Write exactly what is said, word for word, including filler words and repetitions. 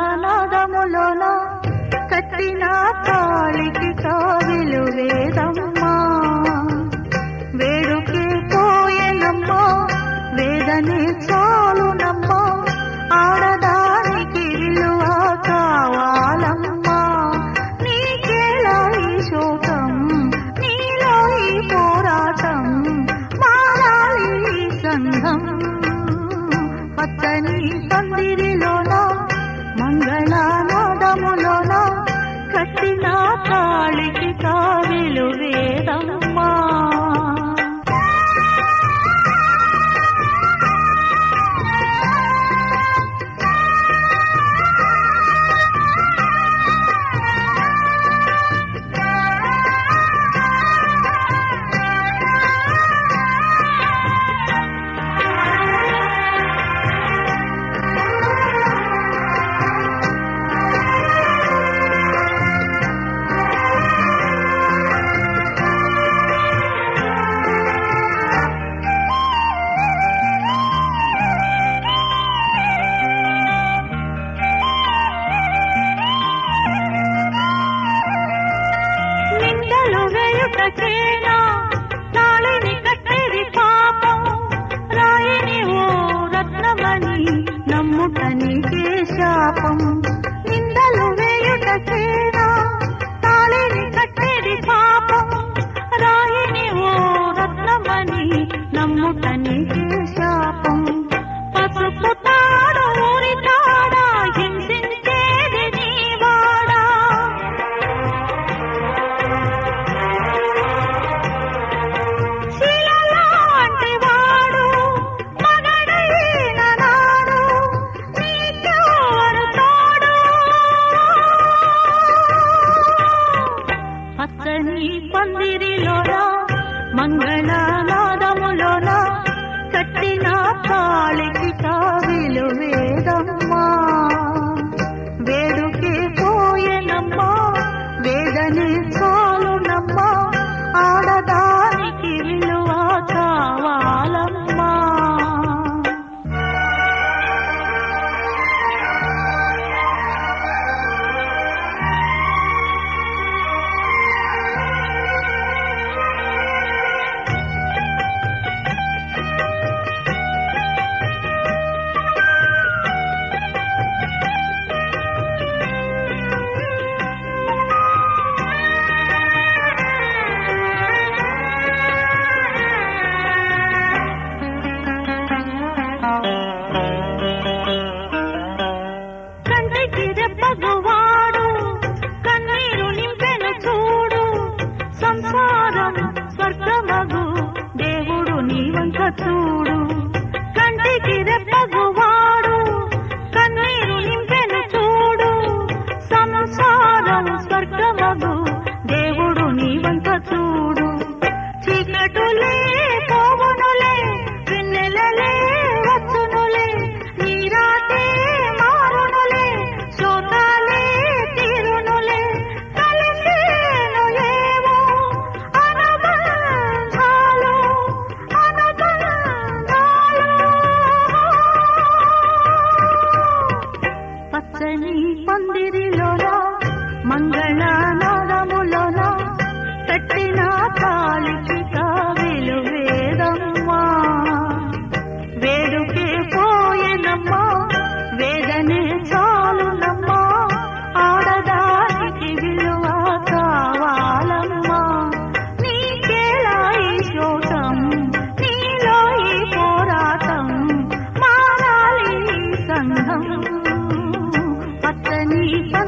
నాదములోన కట్టిన తాళికి కావిలు వేదమ్మా వేడుకే పోయేనమ్మా వేదనే చాలునమ్మా ఆడదానికి విలువ కావాలమ్మా నీకేలా ఈ శోకం నీలో ఈ పోరాటం మారాలి ఈ సంఘం పచ్చని పందిరిలోన మంగళనాదములోన కట్టిన తాళికి కావిలు వేదమ్మా తాళిని కట్టేది పాపం రాయిని ఓ రత్నమణి నమ్ముట నీకే శాపం నిందలు వేయుటకేనా తాళిని కట్టేది పాపం రాయిని ఓ రత్నమణి నమ్ముట నీకే శాపం పసుపు తాడు ఊరి తాడా హింసించేది నీవాడా పచ్చని పందిరిలోన మంగళనాదములోన కట్టిన తాళికి కావిలు వేదమ్మా వేడుకే పోయేనమ్మా వేదనే చాలునమ్మా ఆడదానికి విలువ కావాలమ్మా పగవాడు కన్నీరు నింపెను చూడు సంసారం స్వర్గమగు దేవుడు నీ వంక చూడు కంటికి రెప్పగువాడు కన్నీరు నింపెను చూడు సంసారం స్వర్గమగు దేవుడు నీ వంక చూడు చీకటులే పోవునులే వెన్నెలలే వచ్చునులే నీరాటే మారునులే శోకాలే తీరునులే కలిసేను ఏవో అనుబంధాలు అనుబంధాలు పచ్చని పందిరిలోన మంగళనాదములోన కట్టిన తాళికి కావిలు వేదమ్మా వేడుకే పోయేనమ్మా వేదనే చాలునమ్మా ఆడదానికి విలువ కావాలమ్మా నీకేలా ఈ శోకం నీలో ఈ పోరాటం మారాలి ఈ సంఘం పచ్చని